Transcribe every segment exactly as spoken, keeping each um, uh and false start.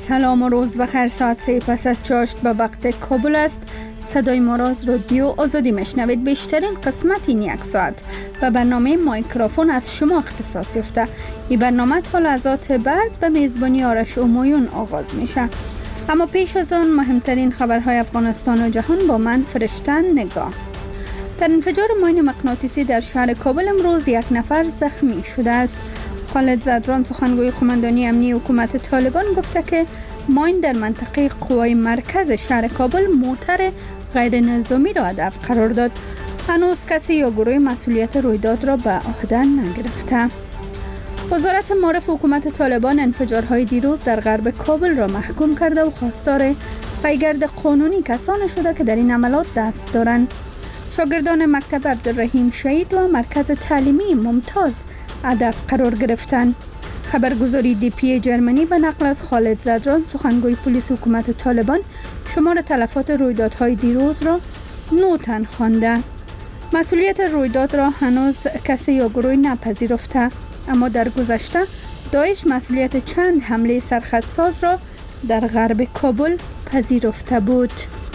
سلام و روز بخیر. ساعت سه پس از چاشت به وقت کابل است. صدای ما را از رادیو آزادی میشنوید. بیشترین قسمت این یک ساعت و برنامه مایکروفون از شما اختصاص یافته. این برنامه تا لحظات بعد به میزبانی آرش اومایون آغاز میشه. اما پیش از آن مهمترین خبرهای افغانستان و جهان با من فرشتن نگاه. در انفجار ماین مغناطیسی در شهر کابل امروز یک نفر زخمی شده است. خالد زدران سخنگوی قماندانی امنی حکومت طالبان گفته که ماین در منطقه قوای مرکز شهر کابل موتر غیر نظامی را هدف قرار داد. هنوز کسی یا گروه مسئولیت رویداد را به عهده نگرفته. وزارت معارف حکومت طالبان انفجارهای دیروز در غرب کابل را محکوم کرده و خواستار پیگرد قانونی کسانی شده که در این عملات دست دارند. شاگردان مکتب عبدالرحیم شهید و مرکز تعلیمی ممتاز هدف قرار گرفتند. خبرگزاری دی پی جرمنی به نقل از خالد زدران سخنگوی پلیس حکومت طالبان شمار تلفات رویدادهای دیروز را نه تن خوانده. مسئولیت رویداد را هنوز کسی یا گروهی نپذیرفته، اما در گذشته داعش مسئولیت چند حمله سرخطساز را در غرب کابل پذیرفته بود.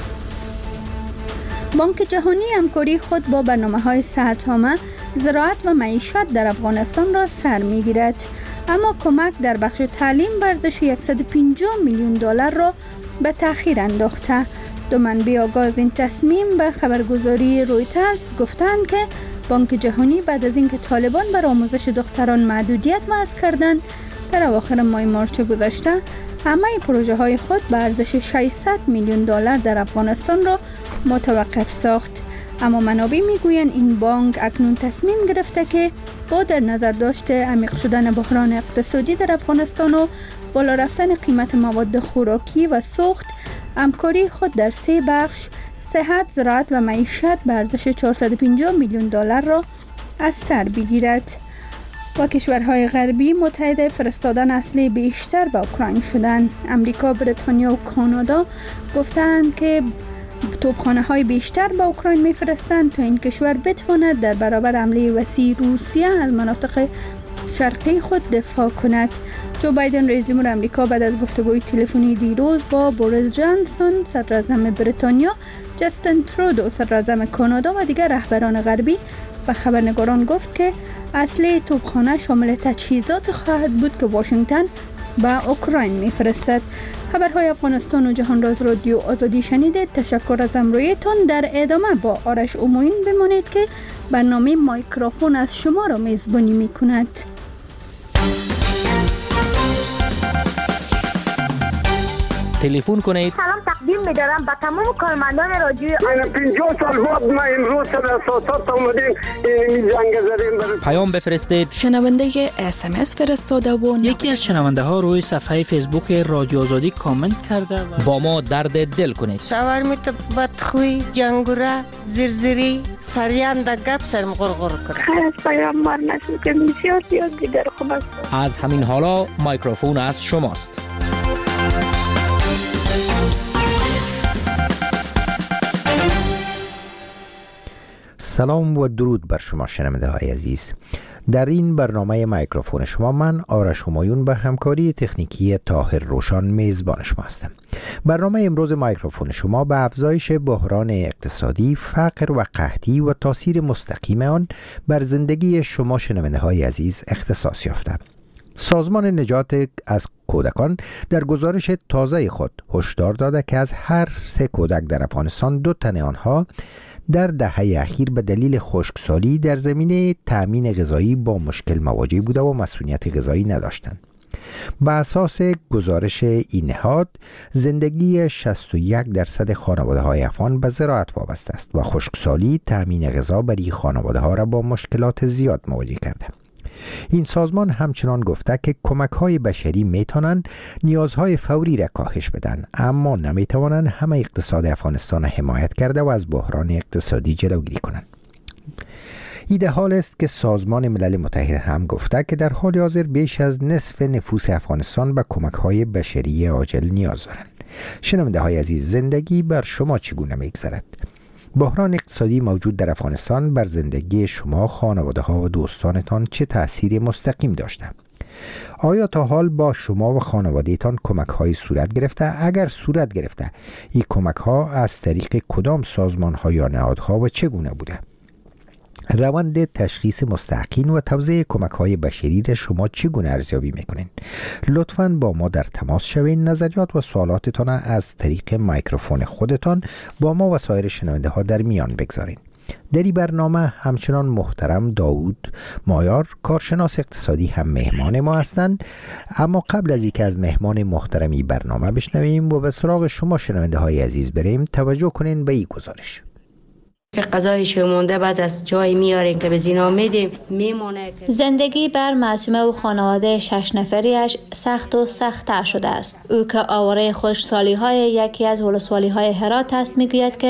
بانک جهانی همکاری خود با برنامه‌های صحت‌عامه، زراعت و معیشت در افغانستان را سر می‌گیرد، اما کمک در بخش تعلیم به ارزش صد و پنجاه میلیون دلار را به تأخیر انداخته. دو منبع آگاز این تصمیم به خبرگزاری رویترز گفتند که بانک جهانی بعد از اینکه طالبان بر آموزش دختران محدودیت وضع کردند، در اواخر ماه مارچ گذشته همه پروژه های خود به ارزش ششصد میلیون دلار در افغانستان را متوقف ساخت. اما منابع میگویند این بانک اکنون تصمیم گرفته که با در نظر داشت عمیق شدن بحران اقتصادی در افغانستان و بالا رفتن قیمت مواد خوراکی و سوخت، همکاری خود در سه بخش صحت، زراعت و معیشت به ارزش چهارصد و پنجاه میلیون دلار را از سر بگیرد. و کشورهای غربی متحد فرستادن اسلحه بیشتر به اوکراین شدند. امریکا، بریتانیا و کانادا گفتند که توپخانه های بیشتر به اوکراین میفرستند تا این کشور بتواند در برابر حمله وسیع روسیه از مناطق شرقی خود دفاع کند. جو بایدن رئیس جمهور امریکا بعد از گفتگوی تلفنی دیروز با بوریس جانسون صدر اعظم بریتانیا، جاستین ترودو صدر اعظم کانادا و دیگر رهبران غربی به خبرنگاران گفت که اسلحه توپخانه شامل تجهیزات خواهد بود که واشنگتن به اوکراین میفرستد. خبرهای افغانستان و جهان را از رادیو آزادی شنیدید. تشکر از همراهیتان. در ادامه با آرش اومایون بمانید که برنامه مایکروفون از شما را میزبانی میکند. تلفن کنید. سلام تقدیم می‌دارم به تمام کارمندان رادیو. من پنجاه سال بعد ما امروز سر اساسات اومدیم این جنگ زدیم. پیام بفرستید. شنونده اس ام اس فرستاده و یکی از شنونده ها روی صفحه فیسبوک رادیو آزادی کامنت کرده و با ما درد دل کنید. شاورمیت بدخوی، جنگوره، زرزری، سریان در گپ سرم غرغر کنه. خیلی از پیامبر نشد که بسیار زیاد دیگر خوب است. از همین حالا مایکروفون از شماست. سلام و درود بر شما شنونده های عزیز. در این برنامه مایکروفون شما من آرش اومایون به همکاری تکنیکی طاهر روشان میزبان شما هستم. برنامه امروز مایکروفون شما به افزایش بحران اقتصادی، فقر و قحطی و تاثیر مستقیم آن بر زندگی شما شنونده های عزیز اختصاص یافته. سازمان نجات از کودکان در گزارش تازه خود هشدار داده که از هر سه کودک در افغانستان دو تن آنها در دهه اخیر به دلیل خشکسالی در زمینه تأمین غذایی با مشکل مواجه بوده و مسئولیت غذایی نداشتند. به اساس گزارش این نهاد، زندگی شصت و یک درصد خانواده های افغان به زراعت وابسته است و خشکسالی تأمین غذا برای خانواده ها را با مشکلات زیاد مواجه کرده. این سازمان همچنان گفته که کمک‌های بشری میتونن نیازهای فوری را کاهش بدن، اما نمیتوانند همه اقتصاد افغانستان حمایت کرده و از بحران اقتصادی جلوگیری کنند. ایده حال است که سازمان ملل متحد هم گفته که در حال حاضر بیش از نصف نفوس افغانستان به کمک‌های بشری عاجل نیاز دارند. شنونده های عزیز، زندگی بر شما چگونه میگذرد؟ بحران اقتصادی موجود در افغانستان بر زندگی شما، خانواده ها و دوستانتان چه تأثیر مستقیم داشته؟ آیا تا حال با شما و خانوادهتان کمک های صورت گرفته؟ اگر صورت گرفته، این کمک ها از طریق کدام سازمان ها یا نهادها و چگونه بوده؟ روند تشخیص مستحقین و توزیع کمک های بشری را شما چگونه ارزیابی میکنین؟ لطفاً با ما در تماس شوین. نظریات و سوالاتتان از طریق میکروفون خودتان با ما و سایر شنونده ها در میان بگذارین. در این برنامه همچنان محترم داوود مایار کارشناس اقتصادی هم مهمان ما هستند. اما قبل از اینکه از مهمان محترمی برنامه بشنویم و به سراغ شما شنونده های عزیز بریم، توجه کنین به این گزارش. که غذای شومونده بعد از جای میاریم که به زینا میدیم میمونه. زندگی بر معصومه و خانواده شش نفریش سخت و سخت‌تر شده است. او که آواره خشکسالی های یکی از ولسوالی های هرات است میگوید که